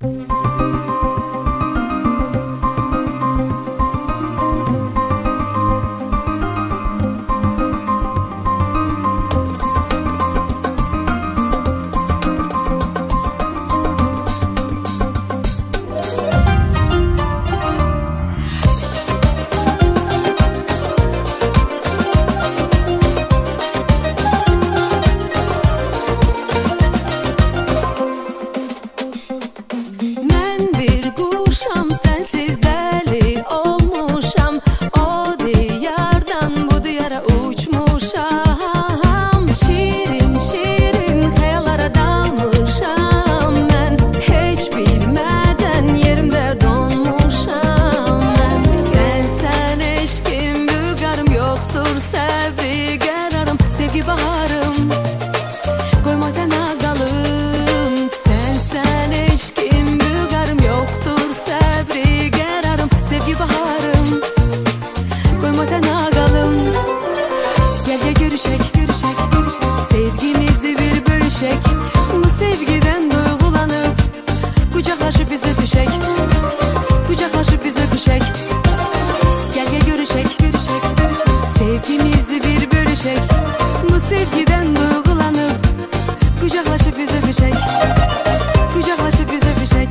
Sensiz deli olmuşam, o diyardan bu diyara uçmuşam. Şirin şirin hayallara dalmışam ben, hiç bilmeden yerimde donmuşam ben. Sen eşkim bügarım, yoktur sevgi gerarım, sevgi baharım koymadan ağalım. Sen eşkim bügarım, yoktur sevgi baharım koymadan ağalım. Gel gel görüşek, sevgimizi bir bölüşek, bu sevgiden duygulanıp kucaklaşıp biz öpüşek, kucaklaşıp biz öpüşek. Gel gel görüşek, sevgimizi bir bölüşek, bu sevgiden duygulanıp kucaklaşıp biz öpüşek, kucaklaşıp biz öpüşek.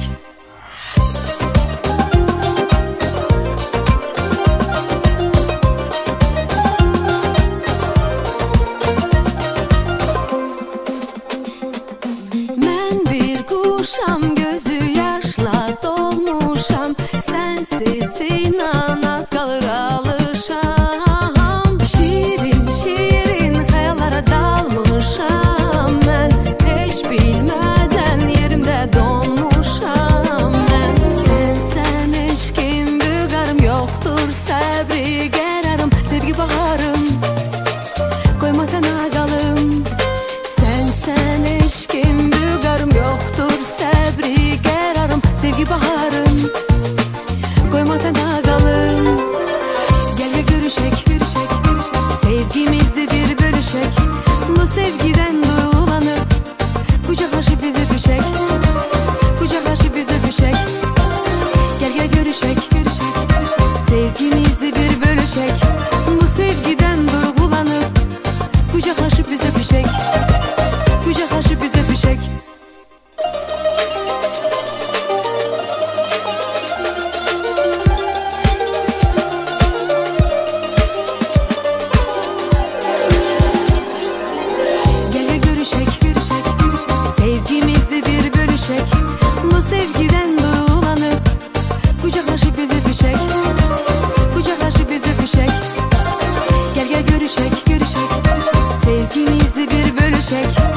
Kuşam gözü yaşla dolmuşam, sensiz inan az kalır alışam. Şirin şirin hayallara dalmışam ben, hiç bilmeden yerimde donmuşam ben. Sen eşkim bügarım, yoktur sabri gerarım, sevgi baharım koymadan ağalım. Sen eşkim bügarım, yoktur sabri gerarım, sevgi baharım koymadan ağalım. Gel gel görüşek, sevgimizi bir bölüşek, bu sevgiden duygulanıp kucaklaşıp biz öpüşek, kucaklaşıp biz öpüşek. Gel gel görüşek, sevgimizi bir bölüşek, bu sevgiden duygulanıp kucaklaşıp biz öpüşek, kucaklaşıp biz öpüşek. Gel gel görüşek, sevgimizi bir bölüşek, bu sevgiden duygulanıp kucaklaşıp biz öpüşek, kucaklaşıp biz öpüşek. Gel gel görüşek, sevgimizi bir bölüşek,